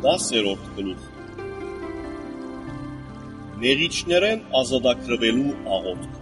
10-րդ գլուխ Նեղիչներեն ազատագրվելու աղոթք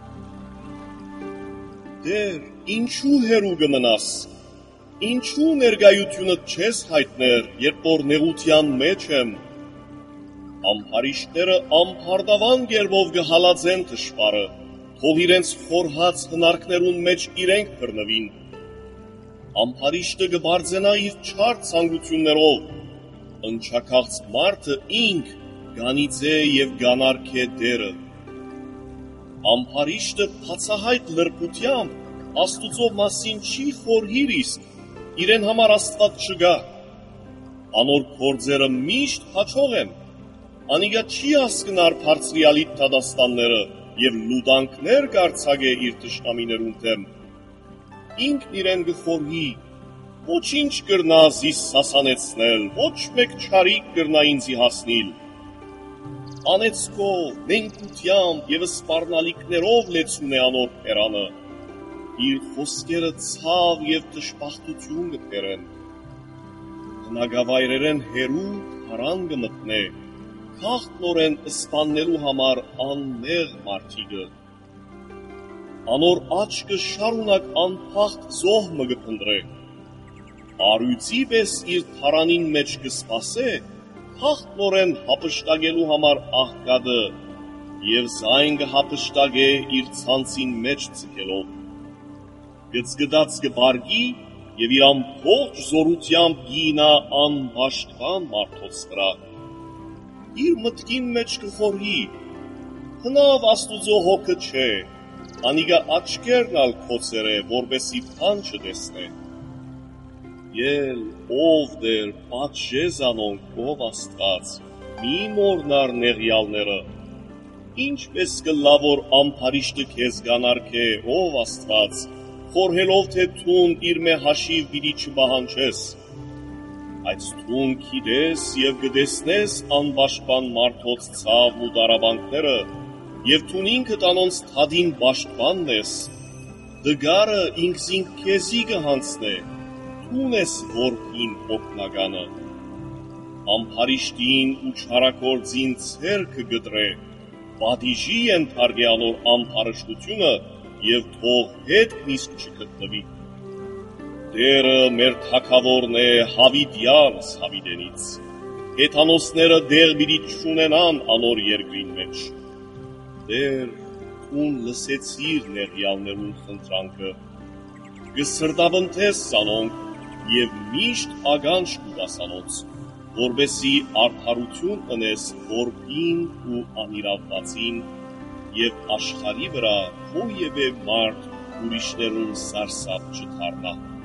Տեր, ինչու հեռու կմնաս, ինչու ներկայությունդ չես հայտներ, երբ որ նեղության մեջ եմ, ամբարիշտները ամբարտավան կերպով կհալածեն թշվառը, թող իրենց խորհած հնարքներուն մեջ իրենք բռնվին, ամբարիշտը կբարձենա իր չար ցանկություններով, ընչաքաղց մարդը ինք գանիծե և գանարքե դերը, ամբարիշտը բացահայտ լրբությամբ Աստուծո մասին չի խորհիր իսկ, իրեն համար Աստված չկա, անոր գործերը միշտ հաջող են, անիգա չի հասկնար բարձրյալի դատաստանները և լուտանքներ կարձակե իր թշնամիներուն դեմ, ինքն իրեն կխորհի, ոչինչ կրնա զիս սասանեցնել, ոչ մեկ չարիք կրնա ինձի հասնիլ, անեծքով, նենգությամբ և սպառնալիքներով լեցուն է անոր փերանը, իր խոսքերը ցավ և դժբախտություն կբերեն, հնագավայրերեն հեռու հարան կմտնե, քաղտնորեն սպաննելու համար անմեղ մարդիկը, անոր աչքը շարունակ անփախտ զոհ մը կփնտրե, արույծի պես իր թարանին մեջ կսպասե, քաղտնորեն հափշտակելու համար աղքատը և զայն կհափշտակե իր ցանցին մեջ ձգելով, գծգդած կբարգի և իր ամբողջ զորությամբ գինա անպաշտպան մարդոց վրա, իր մտքին մեջ կխորհի, հնավ Աստուծո հոգը չէ, անիգա աչքերն ալ քոցեր է, որպեսի բան չտեսնե, Ել ով դեր պատժե զանոնք ով Աստված, մի մորնար նեղյալները, ինչպես կլա որ ամբարիշտը քեզ գանարքե ով Աստված, խորհելով թե թուն իր մե հաշիվ պիտի չպահանջես, այդ թուն գիտես և կտեսնես անպաշտպան մարդոց ցավն ու տառապանքները, և թուն ինքդ անոնց թադին պաշտպանն ես, տգարը ինքզին քեզի կհանձնե, Տուն ես որքին օգնականը, ամբարիշտին ու չարագործին ցերքը գտրե, պատիժի ենթարկե անոր ամբարշտությունը և թող հետ նիսկ չգտնվի, Տերը մեր թագավորն է հավիտյան Սավիդենից, հեթանոսները դեղ պիտի չունենան անոր երկրին մեջ, Տեր, թուն լսեցիր նեղյալներուն խնդրանքը, կսրտաբնթես զանոնք, և միշտ ականջ կուտաս անոնց, որպեսզի արդարություն ընես որբին ու անիրավվածին և աշխարհի վրա որևէ մարդ ուրիշներուն սարսափ չդառնա։